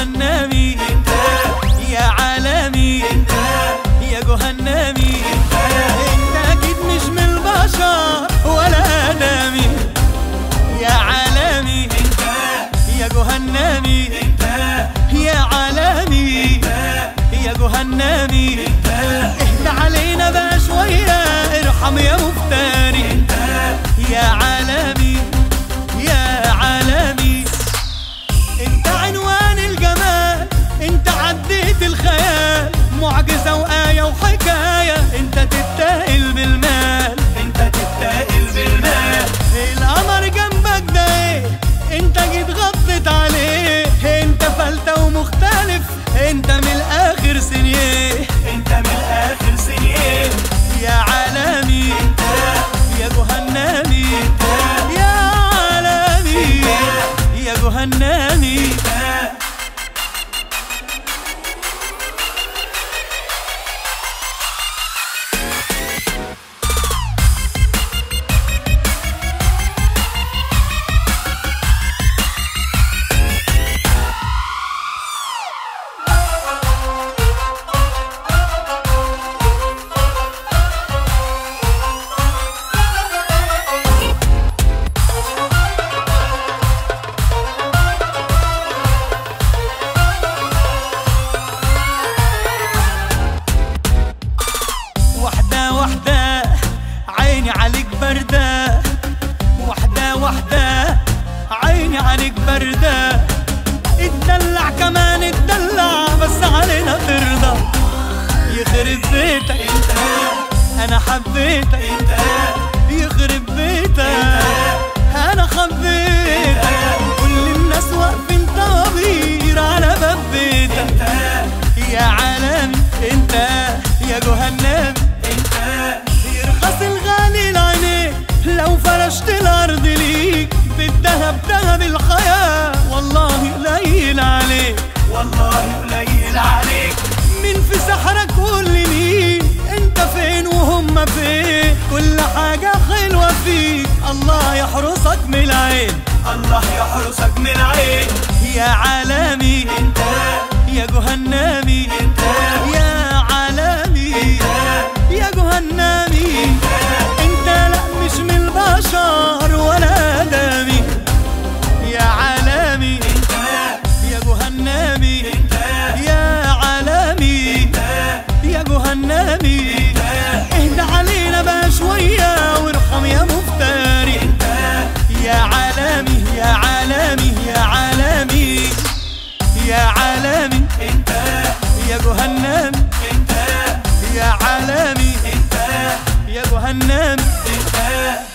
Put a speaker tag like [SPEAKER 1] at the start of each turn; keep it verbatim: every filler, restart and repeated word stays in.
[SPEAKER 1] جهنمي انت، يا عالمي انت، يا جهنمي انت. انت اكيد مش من البشر ولا آدمي، يا عالمي انت، يا جهنمي انت، يا عالمي انت، يا جهنمي انت. اهدى علينا بقى شوية، ارحم يا مفتري انت، يا عالمي يا عالمي. انت عنوان الجمال، انت عديت الخيال، معجزة وآية وحكاية، انت تتاهل بالمال، انت تتاهل بالمال. القمر جنبك ده ايه، انت جيت غطيت عليه، انت فلتة ومختلف، انت من الاخر سنيه، انت من الاخر سنيه. يا عالمي انت، يا جهنمي انت، يا عالمي يا جهنمي. واحدة عيني عليك بردة، واحدة واحدة عيني عليك بردة. اتدلع كمان اتدلع، بس علينا ترضى. يخرب بيتك انت، انا حبيتك انت، يخرب بيتك انا خبيتك. كل الناس واقفين طوابير على باب بيتك. يا عالمي انت، يا جهنمي يرخص الغالي لعينيك لو فرشت الارض ليك، بالذهب ذهب الحياة والله قليل عليك، والله قليل عليك. مين في سحرك قول لي مين، انت فين وهم فين؟ كل حاجة حلوة فيك الله يحرسك من العين، الله يحرسك من العين. يا عالمي انت، يا جهنمي انت، يا عالمي يا جهنمي. انت لا مش من البشر ولا آدمي، يا عالمي انت، يا جهنمي انت، يا عالمي يا جهنمي. اهدى علينا بقى شوية وارحم يا مفتري انت، يا عالمي يا عالمي يا عالمي يا عالمي انت، يا جهنمي انت، يا عالمي انت، يا جهنمي انت.